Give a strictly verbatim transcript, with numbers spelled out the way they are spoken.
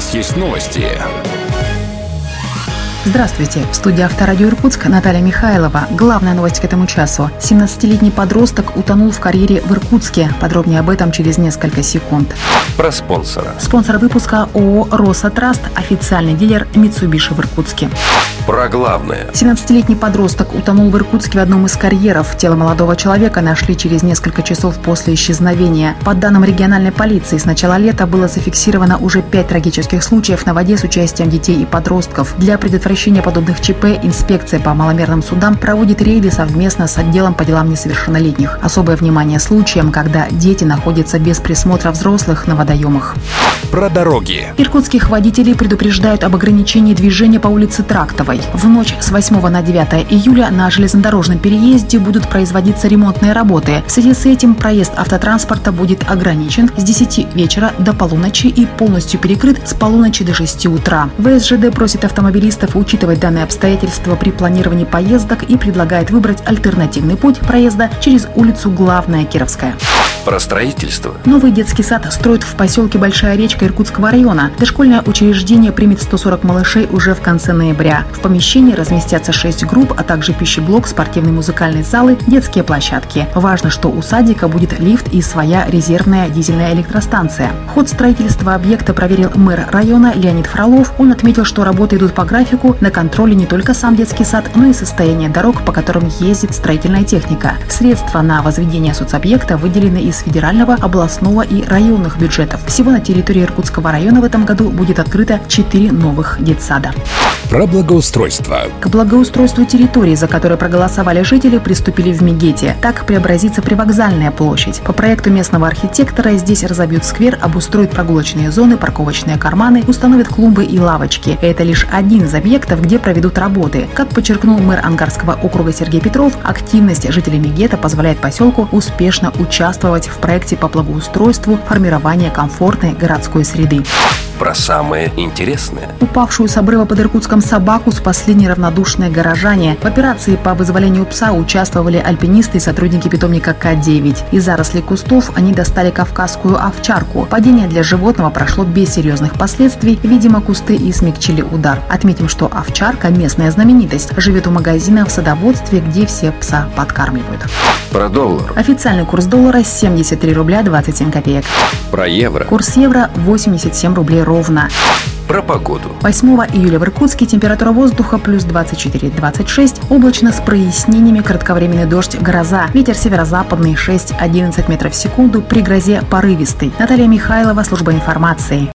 нас есть новости. Здравствуйте! В студии Авторадио Иркутск Наталья Михайлова. Главная новость к этому часу. семнадцатилетний подросток утонул в карьере в Иркутске. Подробнее об этом через несколько секунд. Про спонсора. Спонсор выпуска ООО «Росатраст», официальный дилер Mitsubishi в Иркутске. Про главное. семнадцатилетний подросток утонул в Иркутске в одном из карьеров. Тело молодого человека нашли через несколько часов после исчезновения. По данным региональной полиции, с начала лета было зафиксировано уже пять трагических случаев на воде с участием детей и подростков. Для предотвращения подобных ЧП инспекция по маломерным судам проводит рейды совместно с отделом по делам несовершеннолетних. Особое внимание случаям, когда дети находятся без присмотра взрослых на водоемах. Про дороги. Иркутских водителей предупреждают об ограничении движения по улице Трактовой. В ночь с восьмого на девятое июля на железнодорожном переезде будут производиться ремонтные работы. В связи с этим проезд автотранспорта будет ограничен с десяти вечера до полуночи и полностью перекрыт с полуночи до шести утра. ВСЖД просит автомобилистов учитывать данные обстоятельства при планировании поездок и предлагает выбрать альтернативный путь проезда через улицу Главная Кировская. Про строительство. Новый детский сад строят в поселке Большая Речка Иркутского района. Дошкольное учреждение примет сто сорок малышей уже в конце ноября. В помещении разместятся шесть групп, а также пищеблок, спортивные музыкальные залы, детские площадки. Важно, что у садика будет лифт и своя резервная дизельная электростанция. Ход строительства объекта проверил мэр района Леонид Фролов. Он отметил, что работы идут по графику, на контроле не только сам детский сад, но и состояние дорог, по которым ездит строительная техника. Средства на возведение соцобъекта выделены из федерального, областного и районных бюджетов. Всего на территории Иркутского района в этом году будет открыто четыре новых детсада. Про благоустройство. К благоустройству территории, за которой проголосовали жители, приступили в Мегете. Так преобразится привокзальная площадь. По проекту местного архитектора здесь разобьют сквер, обустроят прогулочные зоны, парковочные карманы, установят клумбы и лавочки. Это лишь один из объектов, где проведут работы. Как подчеркнул мэр Ангарского округа Сергей Петров, активность жителей Мегета позволяет поселку успешно участвовать в проекте по благоустройству формирования комфортной городской среды. Про самое интересное. Упавшую с обрыва под Иркутском собаку спасли неравнодушные горожане. В операции по вызволению пса участвовали альпинисты и сотрудники питомника К девять. Из зарослей кустов они достали кавказскую овчарку. Падение для животного прошло без серьезных последствий. Видимо, кусты и смягчили удар. Отметим, что овчарка – местная знаменитость. Живет у магазина в садоводстве, где все пса подкармливают. Про доллар. Официальный курс доллара – семьдесят три рубля двадцать семь копеек. Про евро. Курс евро – восемьдесят семь рублей ровно. Про погоду. восьмого июля в Иркутске температура воздуха плюс двадцать четыре - двадцать шесть, облачно с прояснениями, кратковременный дождь, гроза. Ветер северо-западный шесть - одиннадцать метров в секунду, при грозе порывистый. Наталья Михайлова, служба информации.